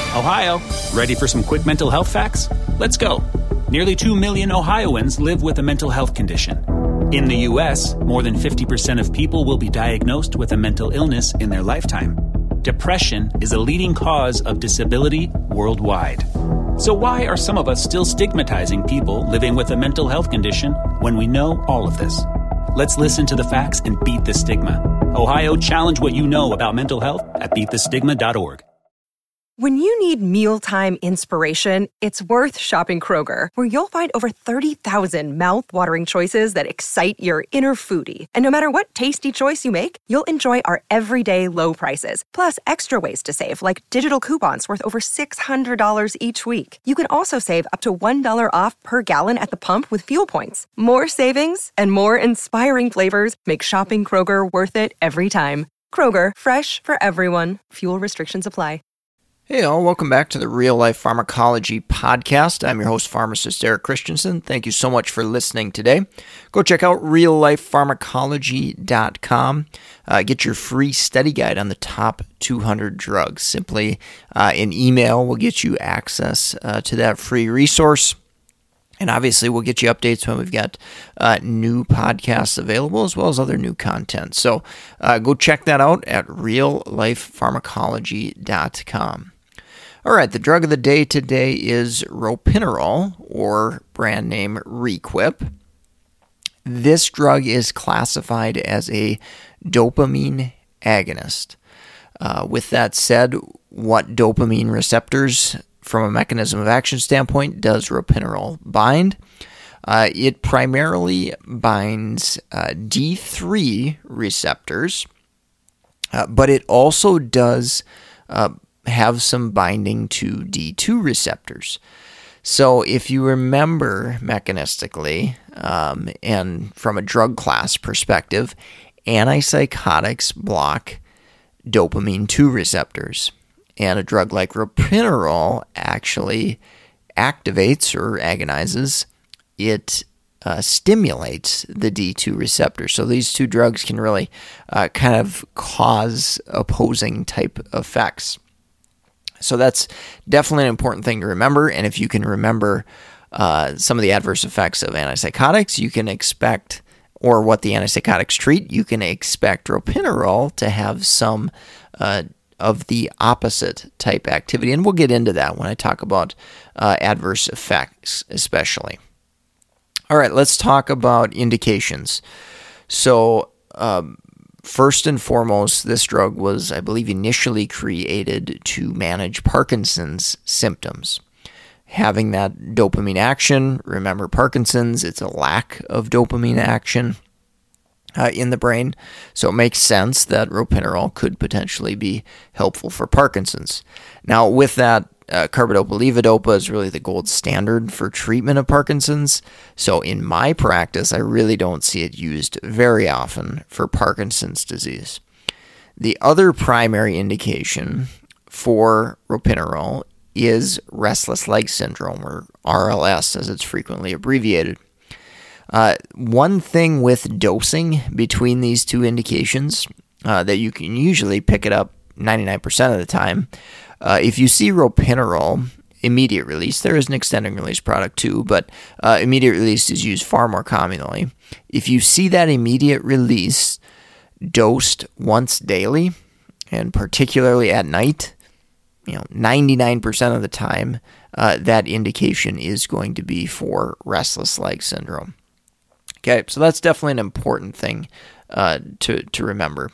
Ohio, ready for some quick mental health facts? Let's go. Nearly 2 million Ohioans live with a mental health condition. In the U.S., more than 50% of people will be diagnosed with a mental illness in their lifetime. Depression is a leading cause of disability worldwide. So why are some of us still stigmatizing people living with a mental health condition when we know all of this? Let's listen to the facts and beat the stigma. Ohio, challenge what you know about mental health at beatthestigma.org. When you need mealtime inspiration, it's worth shopping Kroger, where you'll find over 30,000 mouth-watering choices that excite your inner foodie. And no matter what tasty choice you make, you'll enjoy our everyday low prices, plus extra ways to save, like digital coupons worth over $600 each week. You can also save up to $1 off per gallon at the pump with fuel points. More savings and more inspiring flavors make shopping Kroger worth it every time. Kroger, fresh for everyone. Fuel restrictions apply. Hey all, welcome back to the Real Life Pharmacology Podcast. I'm your host, pharmacist Eric Christensen. Thank you so much for listening today. Go check out reallifepharmacology.com. Get your free study guide on the top 200 drugs. Simply an email will get you access to that free resource. And obviously, we'll get you updates when we've got new podcasts available, as well as other new content. So go check that out at reallifepharmacology.com. All right, the drug of the day today is ropinirole, or brand name Requip. This drug is classified as a dopamine agonist. With that said, what dopamine receptors, from a mechanism of action standpoint, does ropinirole bind? It primarily binds D3 receptors, but it also does have some binding to D2 receptors. So if you remember mechanistically, and from a drug class perspective, antipsychotics block dopamine 2 receptors. And a drug like ropinirole actually activates or agonizes. It stimulates the D2 receptor. So these two drugs can really kind of cause opposing type effects. So that's definitely an important thing to remember. And if you can remember some of the adverse effects of antipsychotics, you can expect, or what the antipsychotics treat, you can expect ropinirole to have some of the opposite type activity. And we'll get into that when I talk about adverse effects especially. All right, let's talk about indications. So first and foremost, this drug was, I believe, initially created to manage Parkinson's symptoms. Having that dopamine action, remember Parkinson's, it's a lack of dopamine action in the brain, so it makes sense that ropinirole could potentially be helpful for Parkinson's. Now, with that, carbidopa-levodopa is really the gold standard for treatment of Parkinson's, so in my practice, I really don't see it used very often for Parkinson's disease. The other primary indication for ropinirole is restless leg syndrome, or RLS, as it's frequently abbreviated. One thing with dosing between these two indications that you can usually pick it up 99% of the time, if you see ropinirole immediate release, there is an extended release product too, but immediate release is used far more commonly. If you see that immediate release dosed once daily, and particularly at night, 99% of the time, that indication is going to be for restless leg syndrome. Okay, so that's definitely an important thing to remember.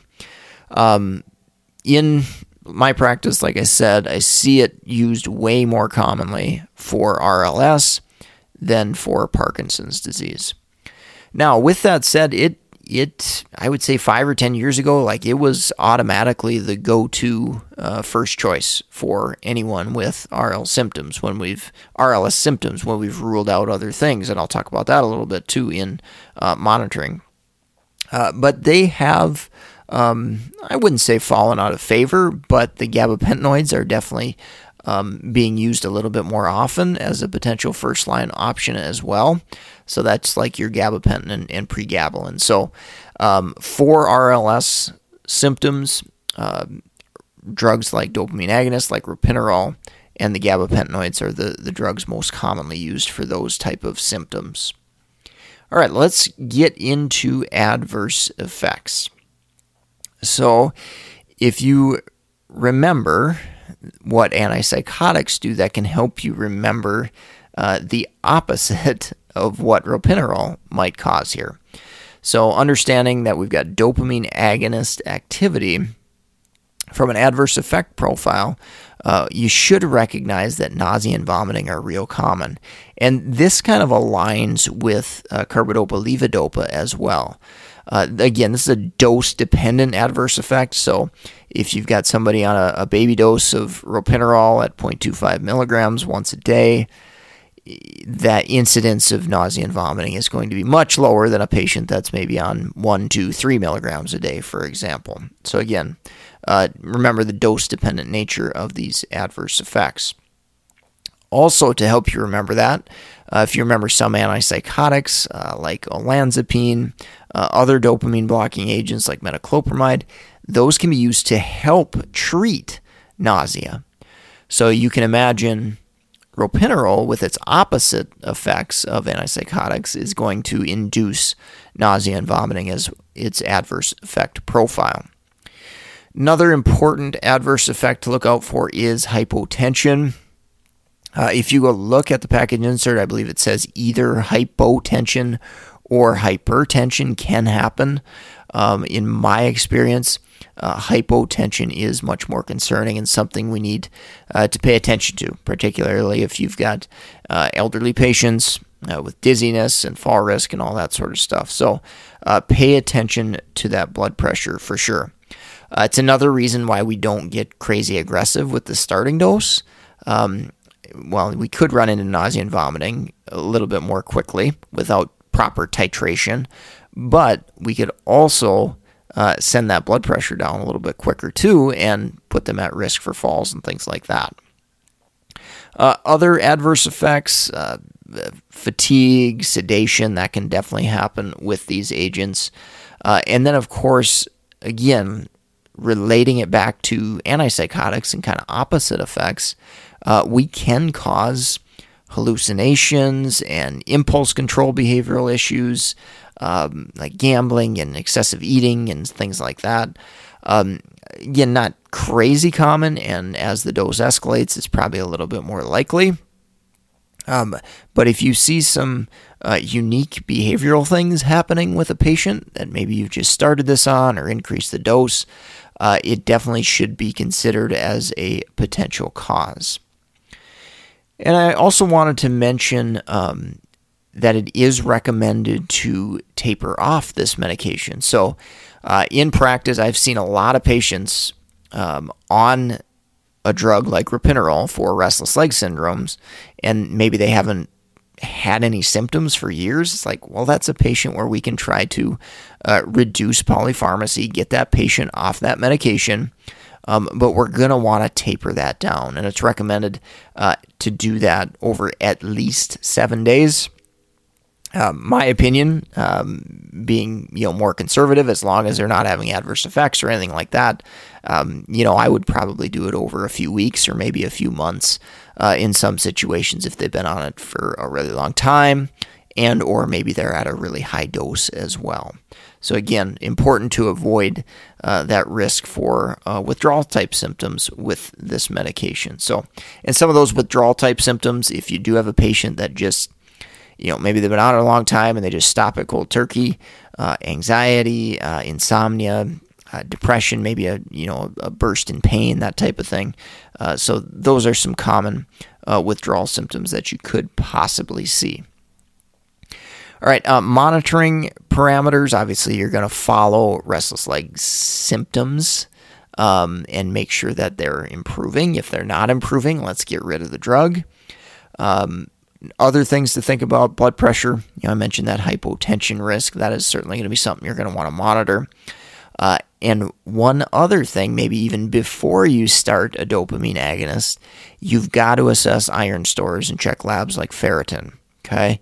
In my practice, like I said, I see it used way more commonly for RLS than for Parkinson's disease. Now, with that said, I would say 5 or 10 years ago, it was automatically the go-to first choice for anyone with RLS symptoms when we've ruled out other things, and I'll talk about that a little bit too in monitoring. But they have, I wouldn't say fallen out of favor, but the gabapentinoids are definitely being used a little bit more often as a potential first-line option as well. So that's like your gabapentin and pregabalin. So for RLS symptoms, drugs like dopamine agonists, like ropinirole, and the gabapentinoids are the drugs most commonly used for those type of symptoms. All right, let's get into adverse effects. So if you remember what antipsychotics do, that can help you remember the opposite of what ropinirole might cause here. So understanding that we've got dopamine agonist activity, from an adverse effect profile, you should recognize that nausea and vomiting are real common. And this kind of aligns with carbidopa-levodopa as well. Again, this is a dose-dependent adverse effect, so if you've got somebody on a baby dose of ropinirole at 0.25 milligrams once a day, that incidence of nausea and vomiting is going to be much lower than a patient that's maybe on 1, 2, 3 milligrams a day, for example. So again, remember the dose-dependent nature of these adverse effects. Also, to help you remember that, if you remember some antipsychotics like olanzapine, other dopamine-blocking agents like metoclopramide, those can be used to help treat nausea. So you can imagine ropinirole, with its opposite effects of antipsychotics, is going to induce nausea and vomiting as its adverse effect profile. Another important adverse effect to look out for is hypotension. If you go look at the package insert, I believe it says either hypotension or hypertension can happen. In my experience, hypotension is much more concerning and something we need to pay attention to, particularly if you've got elderly patients with dizziness and fall risk and all that sort of stuff. So pay attention to that blood pressure for sure. It's another reason why we don't get crazy aggressive with the starting dose. Well, we could run into nausea and vomiting a little bit more quickly without proper titration, but we could also send that blood pressure down a little bit quicker too and put them at risk for falls and things like that. Other adverse effects, fatigue, sedation, that can definitely happen with these agents. And then, of course, again, relating it back to antipsychotics and kind of opposite effects, we can cause hallucinations and impulse control behavioral issues, like gambling and excessive eating and things like that. Again, not crazy common, and as the dose escalates, it's probably a little bit more likely. But if you see some unique behavioral things happening with a patient that maybe you've just started this on or increased the dose, it definitely should be considered as a potential cause. And I also wanted to mention that it is recommended to taper off this medication. So in practice, I've seen a lot of patients on a drug like ropinirole for restless leg syndromes, and maybe they haven't had any symptoms for years. It's like, well, that's a patient where we can try to reduce polypharmacy, get that patient off that medication, but we're going to want to taper that down. And it's recommended to do that over at least 7 days. My opinion, being more conservative, as long as they're not having adverse effects or anything like that, I would probably do it over a few weeks or maybe a few months in some situations if they've been on it for a really long time, and or maybe they're at a really high dose as well. So again, important to avoid that risk for withdrawal type symptoms with this medication. So, and some of those withdrawal type symptoms, if you do have a patient that just maybe they've been on it a long time and they just stop at cold turkey, anxiety, insomnia, depression, maybe a burst in pain, that type of thing. So those are some common withdrawal symptoms that you could possibly see. All right, monitoring parameters. Obviously, you're going to follow restless leg symptoms and make sure that they're improving. If they're not improving, let's get rid of the drug. Other things to think about: blood pressure. I mentioned that hypotension risk. That is certainly going to be something you're going to want to monitor. And one other thing, maybe even before you start a dopamine agonist, you've got to assess iron stores and check labs like ferritin. Okay,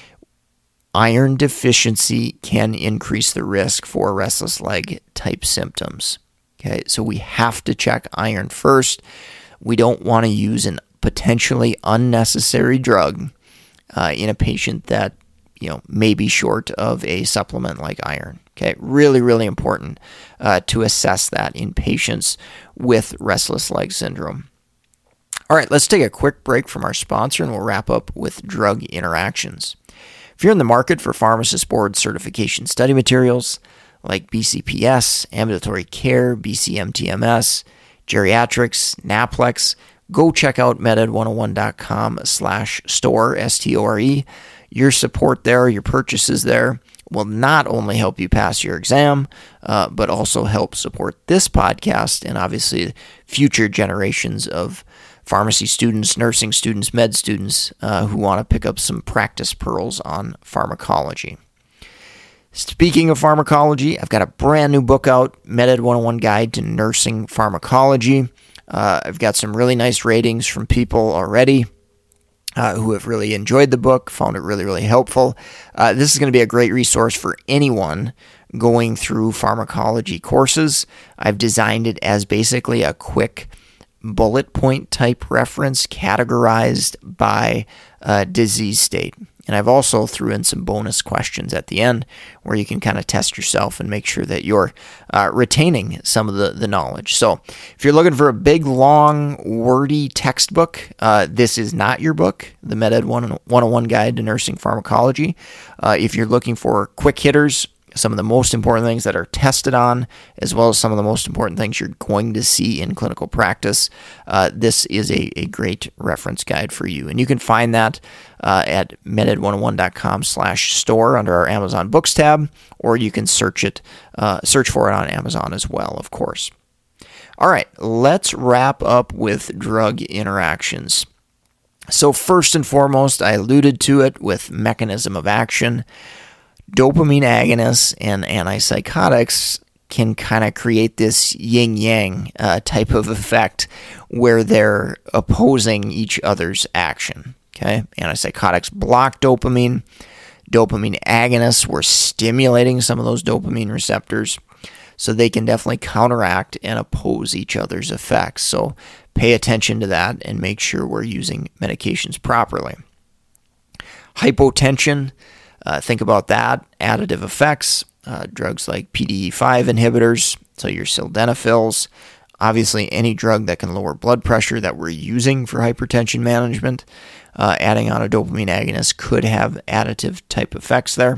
iron deficiency can increase the risk for restless leg type symptoms. Okay, so we have to check iron first. We don't want to use an potentially unnecessary drug in a patient that may be short of a supplement like iron. Okay, really, really important to assess that in patients with restless leg syndrome. All right, let's take a quick break from our sponsor and we'll wrap up with drug interactions. If you're in the market for Pharmacist Board certification study materials like BCPS, Ambulatory Care, BCMTMS, Geriatrics, NAPLEX, go check out meded101.com/store, S-T-O-R-E. Your support there, your purchases there will not only help you pass your exam, but also help support this podcast and obviously future generations of pharmacy students, nursing students, med students who want to pick up some practice pearls on pharmacology. Speaking of pharmacology, I've got a brand new book out, Med-Ed 101 Guide to Nursing Pharmacology. I've got some really nice ratings from people already who have really enjoyed the book, found it really, really helpful. This is going to be a great resource for anyone going through pharmacology courses. I've designed it as basically a quick bullet point type reference categorized by disease state. And I've also threw in some bonus questions at the end where you can kind of test yourself and make sure that you're retaining some of the knowledge. So if you're looking for a big, long, wordy textbook, this is not your book, the Med-Ed 101 Guide to Nursing Pharmacology. If you're looking for quick hitters, some of the most important things that are tested on, as well as some of the most important things you're going to see in clinical practice, this is a great reference guide for you. And you can find that at meded101.com/store under our Amazon Books tab, or you can search for it on Amazon as well, of course. All right, let's wrap up with drug interactions. So first and foremost, I alluded to it with mechanism of action. Dopamine agonists and antipsychotics can kind of create this yin-yang type of effect where they're opposing each other's action. Okay, antipsychotics block dopamine. Dopamine agonists were stimulating some of those dopamine receptors, so they can definitely counteract and oppose each other's effects. So pay attention to that and make sure we're using medications properly. Hypotension. Think about that. Additive effects, drugs like PDE5 inhibitors, so your sildenafils. Obviously, any drug that can lower blood pressure that we're using for hypertension management, adding on a dopamine agonist could have additive type effects there.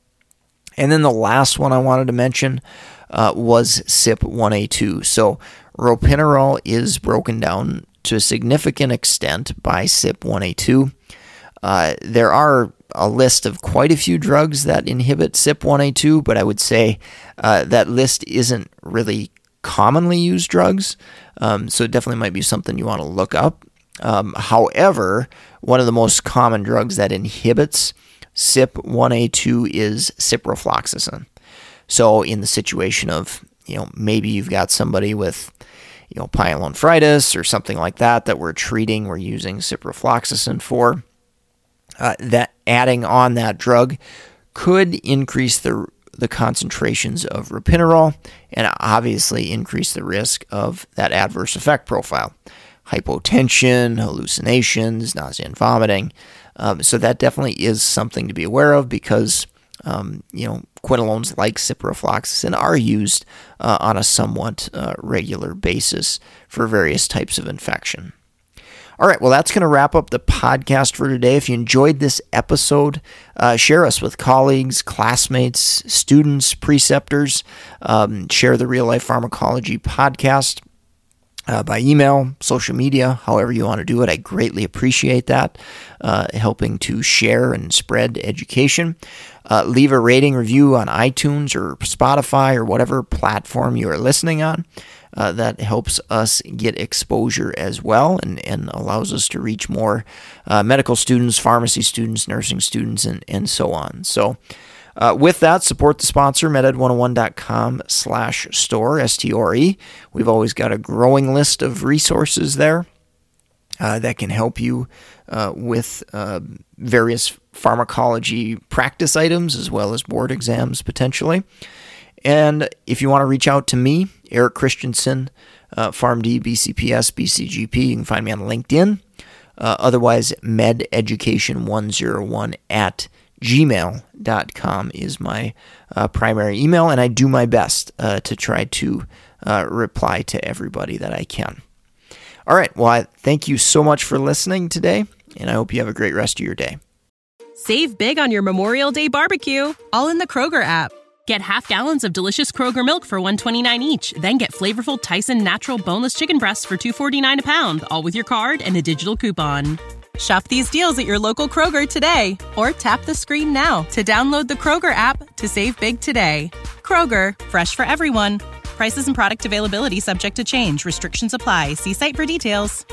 And then the last one I wanted to mention was CYP1A2. So ropinirole is broken down to a significant extent by CYP1A2. There are a list of quite a few drugs that inhibit CYP1A2, but I would say that list isn't really commonly used drugs, so it definitely might be something you want to look up. However, one of the most common drugs that inhibits CYP1A2 is ciprofloxacin. So in the situation of, maybe you've got somebody with pyelonephritis or something like that we're treating, we're using ciprofloxacin for, that adding on that drug could increase the concentrations of ropinirole and obviously increase the risk of that adverse effect profile. Hypotension, hallucinations, nausea and vomiting. So that definitely is something to be aware of because, quinolones like ciprofloxacin are used on a somewhat regular basis for various types of infection. All right, well, that's going to wrap up the podcast for today. If you enjoyed this episode, share us with colleagues, classmates, students, preceptors. Share the Real Life Pharmacology podcast by email, social media, however you want to do it. I greatly appreciate that, helping to share and spread education. Leave a rating review on iTunes or Spotify or whatever platform you are listening on. That helps us get exposure as well and allows us to reach more medical students, pharmacy students, nursing students, and so on. So with that, support the sponsor, meded101.com/store, S-T-O-R-E. We've always got a growing list of resources there that can help you with various pharmacology practice items as well as board exams potentially. And if you want to reach out to me, Eric Christensen, PharmD, BCPS, BCGP, you can find me on LinkedIn. Otherwise, mededucation101@gmail.com is my primary email, and I do my best to try to reply to everybody that I can. All right, well, I thank you so much for listening today, and I hope you have a great rest of your day. Save big on your Memorial Day barbecue, all in the Kroger app. Get half gallons of delicious Kroger milk for $1.29 each. Then get flavorful Tyson natural boneless chicken breasts for $2.49 a pound, all with your card and a digital coupon. Shop these deals at your local Kroger today, or tap the screen now to download the Kroger app to save big today. Kroger, fresh for everyone. Prices and product availability subject to change. Restrictions apply. See site for details.